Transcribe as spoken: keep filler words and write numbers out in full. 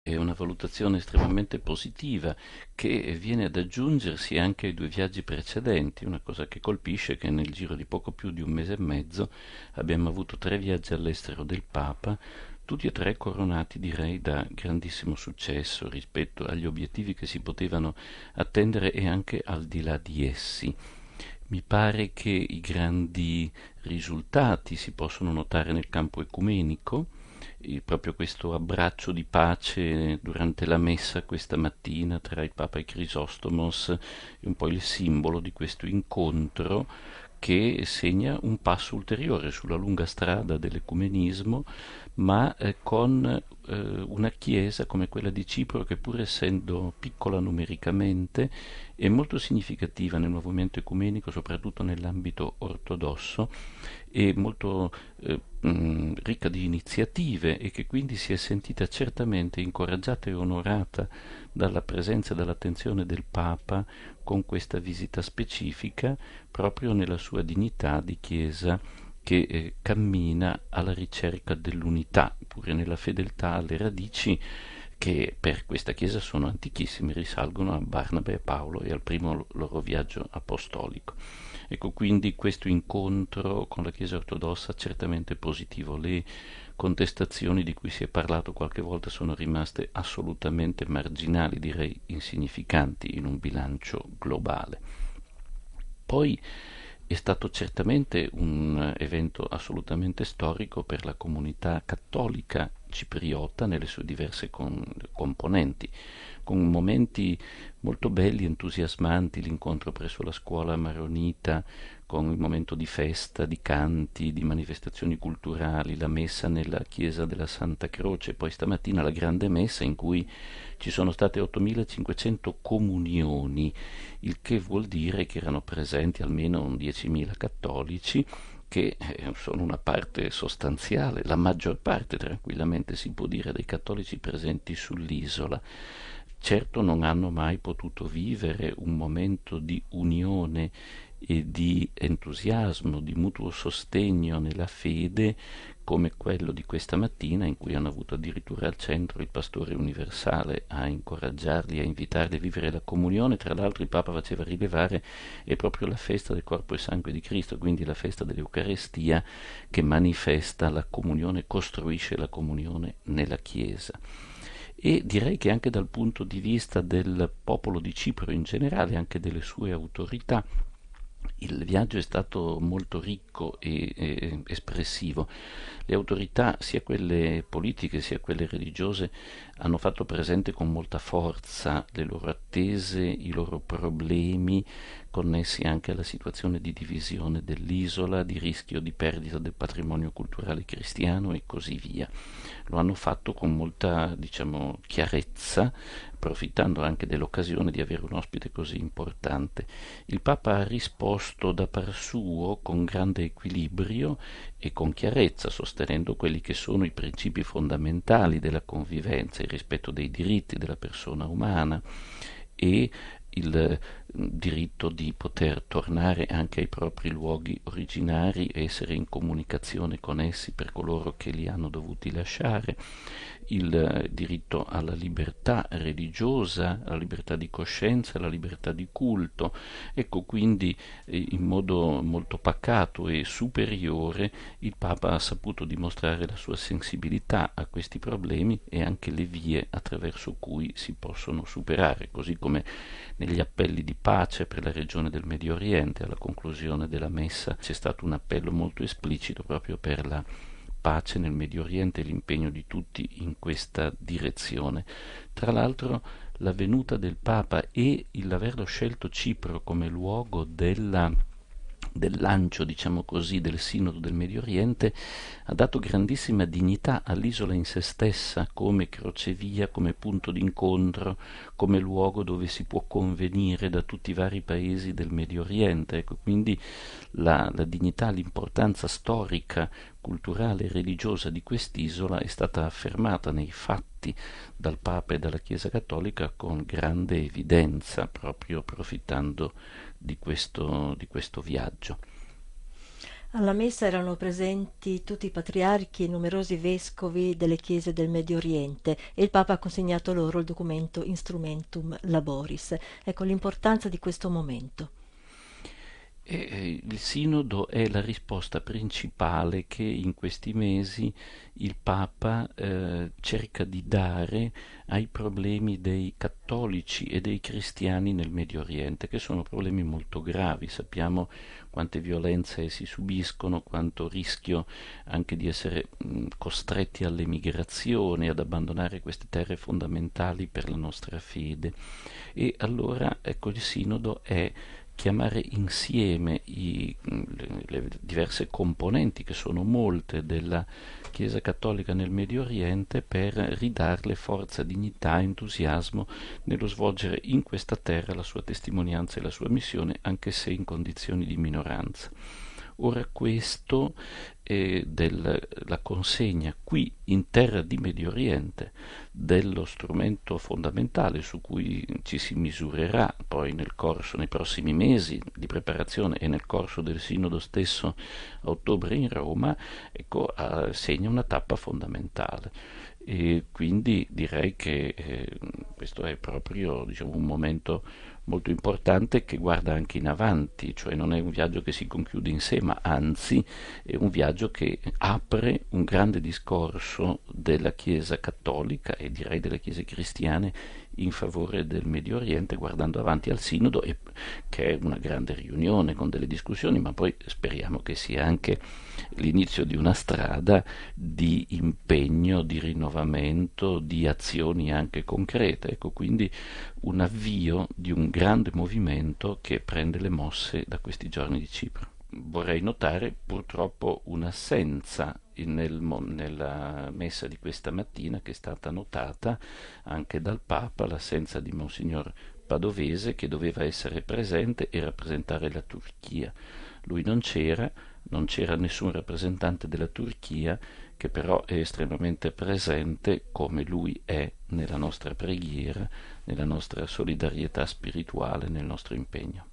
È una valutazione estremamente positiva che viene ad aggiungersi anche ai due viaggi precedenti. Una cosa che colpisce è che nel giro di poco più di un mese e mezzo abbiamo avuto tre viaggi all'estero del Papa, tutti e tre coronati direi da grandissimo successo rispetto agli obiettivi che si potevano attendere e anche al di là di essi. Mi pare che i grandi risultati si possono notare nel campo ecumenico, e proprio questo abbraccio di pace durante la messa questa mattina tra il Papa e Crisostomos è un po' il simbolo di questo incontro che segna un passo ulteriore sulla lunga strada dell'ecumenismo, ma eh, con eh, una chiesa come quella di Cipro che, pur essendo piccola numericamente, è molto significativa nel movimento ecumenico, soprattutto nell'ambito ortodosso, e molto eh, mh, ricca di iniziative, e che quindi si è sentita certamente incoraggiata e onorata dalla presenza e dall'attenzione del Papa con questa visita specifica, proprio nella sua dignità di Chiesa che eh, cammina alla ricerca dell'unità, pure nella fedeltà alle radici che per questa Chiesa sono antichissime, risalgono a Barnaba e Paolo e al primo loro viaggio apostolico. Ecco, quindi questo incontro con la Chiesa ortodossa certamente positivo. Le contestazioni di cui si è parlato qualche volta sono rimaste assolutamente marginali, direi insignificanti in un bilancio globale. Poi è stato certamente un evento assolutamente storico per la comunità cattolica cipriota nelle sue diverse con- componenti, con momenti molto belli, entusiasmanti, l'incontro presso la scuola maronita, con il momento di festa, di canti, di manifestazioni culturali, la messa nella chiesa della Santa Croce, poi stamattina la grande messa in cui ci sono state ottomilacinquecento comunioni, il che vuol dire che erano presenti almeno un diecimila cattolici, che eh, sono una parte sostanziale, la maggior parte tranquillamente si può dire dei cattolici presenti sull'isola. Certo non hanno mai potuto vivere un momento di unione e di entusiasmo, di mutuo sostegno nella fede come quello di questa mattina, in cui hanno avuto addirittura al centro il pastore universale a incoraggiarli, a invitarli a vivere la comunione. Tra l'altro il Papa faceva rilevare è proprio la festa del corpo e sangue di Cristo, quindi la festa dell'Eucarestia, che manifesta la comunione, costruisce la comunione nella Chiesa. E direi che anche dal punto di vista del popolo di Cipro in generale, anche delle sue autorità, il viaggio è stato molto ricco e, e espressivo. Le autorità, sia quelle politiche sia quelle religiose, hanno fatto presente con molta forza le loro attese, i loro problemi, connessi anche alla situazione di divisione dell'isola, di rischio di perdita del patrimonio culturale cristiano e così via. Lo hanno fatto con molta, diciamo, chiarezza, approfittando anche dell'occasione di avere un ospite così importante. Il Papa ha risposto da par suo con grande equilibrio e con chiarezza, sostenendo quelli che sono i principi fondamentali della convivenza, il rispetto dei diritti della persona umana e il diritto di poter tornare anche ai propri luoghi originari e essere in comunicazione con essi per coloro che li hanno dovuti lasciare, il diritto alla libertà religiosa, alla libertà di coscienza, alla libertà di culto. Ecco, quindi eh, in modo molto pacato e superiore il Papa ha saputo dimostrare la sua sensibilità a questi problemi e anche le vie attraverso cui si possono superare, così come negli appelli di pace per la regione del Medio Oriente. Alla conclusione della messa c'è stato un appello molto esplicito proprio per la pace nel Medio Oriente e l'impegno di tutti in questa direzione. Tra l'altro la venuta del Papa e l'averlo scelto Cipro come luogo della del lancio, diciamo così, del Sinodo del Medio Oriente ha dato grandissima dignità all'isola in se stessa come crocevia, come punto d'incontro, come luogo dove si può convenire da tutti i vari paesi del Medio Oriente. Ecco, quindi la, la dignità, l'importanza storica, culturale e religiosa di quest'isola è stata affermata nei fatti dal Papa e dalla Chiesa Cattolica con grande evidenza, proprio approfittando di questo, di questo viaggio. Alla messa erano presenti tutti i patriarchi e numerosi vescovi delle chiese del Medio Oriente e il Papa ha consegnato loro il documento Instrumentum Laboris. Ecco l'importanza di questo momento. E eh, il sinodo è la risposta principale che in questi mesi il Papa eh, cerca di dare ai problemi dei cattolici e dei cristiani nel Medio Oriente, che sono problemi molto gravi. Sappiamo quante violenze si subiscono, quanto rischio anche di essere mh, costretti all'emigrazione, ad abbandonare queste terre fondamentali per la nostra fede. E allora, ecco, il sinodo è chiamare insieme i, le, le diverse componenti, che sono molte, della Chiesa Cattolica nel Medio Oriente, per ridarle forza, dignità, entusiasmo nello svolgere in questa terra la sua testimonianza e la sua missione, anche se in condizioni di minoranza. Ora questo eh, della consegna qui in terra di Medio Oriente dello strumento fondamentale su cui ci si misurerà poi nel corso, nei prossimi mesi di preparazione e nel corso del sinodo stesso a ottobre in Roma, ecco, eh, segna una tappa fondamentale. E quindi direi che eh, questo è proprio, diciamo, un momento molto importante che guarda anche in avanti, cioè non è un viaggio che si conchiude in sé, ma anzi è un viaggio che apre un grande discorso della Chiesa cattolica e direi delle chiese cristiane in favore del Medio Oriente, guardando avanti al Sinodo, e, che è una grande riunione con delle discussioni, ma poi speriamo che sia anche l'inizio di una strada di impegno, di rinnovamento, di azioni anche concrete. Ecco, quindi un avvio di un grande movimento che prende le mosse da questi giorni di Cipro. Vorrei notare purtroppo un'assenza nel, nella messa di questa mattina, che è stata notata anche dal Papa, l'assenza di Monsignor Padovese, che doveva essere presente e rappresentare la Turchia. Lui non c'era, non c'era nessun rappresentante della Turchia, che però è estremamente presente, come lui è, nella nostra preghiera, nella nostra solidarietà spirituale, nel nostro impegno.